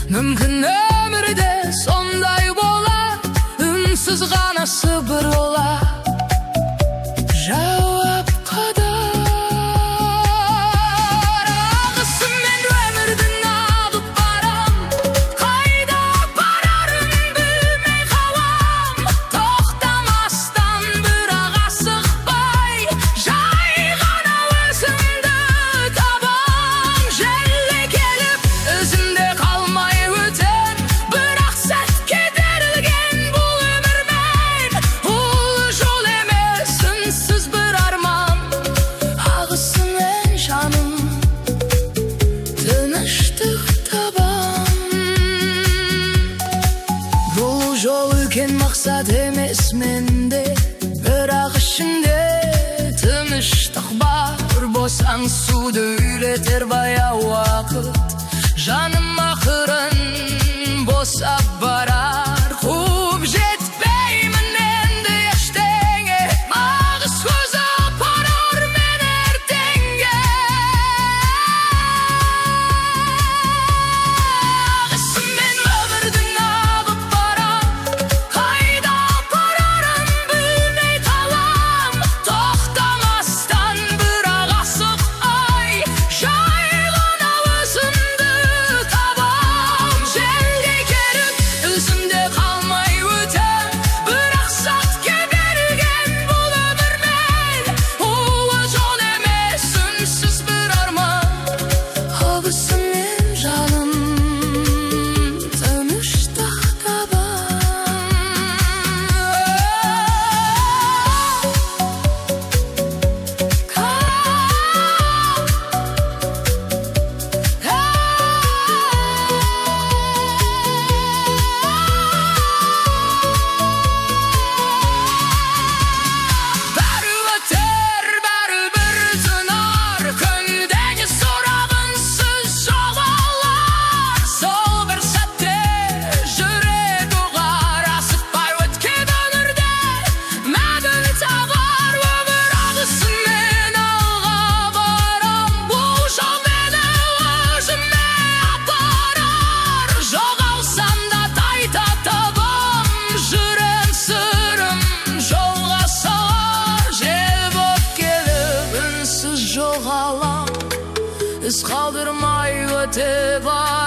Мүмкін өмірде сондай болар, үнсіз ғана сыбыр ола жауап қадар. Ағысымен өмірдің ағып барам, қайда барарын білмей қалам. Тоқтамастан бірақ асықпай, жай ғана өзімді табам. Желге келіп өзімде қалмай өтем, бірақ сәтке берілген бұл өмірмен. Ол жол емес, үнсіз бір арман. Ағысымен жаным тыныштық табам. Бұл жол үлкен мақсат емес менде, бірақ ішінде тыныштық бар. Босаң суды үйлетер баяу уақыт, жаным ақырын босап барар. Қуып жетпеймін енді ештеңе, ағыс көзі апарар мен ертеңге. Ағысымен өмірдің ағып барам, қайда апарарын білмей қалам. Тоқтамастан бірақ асықпай, жай ғана өзімді табам. Желге келіп өзімде қалмай өтем, бірақ сәтке берілген бұл өмірмен. Ол жол емес, үнсіз бір арман. Ағысымен жаным тыныштық бәрі өтер, бәрі бір тынар, күндегі сұрағынсыз жоғалар. Сол бір сәтте жүрек ұғар, асықпай өткен өмірде мәдін табар. Өмір ағысымен алға барам, бұл жол мені өзіме апарар. Жоғалсам да тайта табам, жүрем сырым жолға салар. Жел боп келіп үнсіз жоғалам, із қалдырмай өте бар.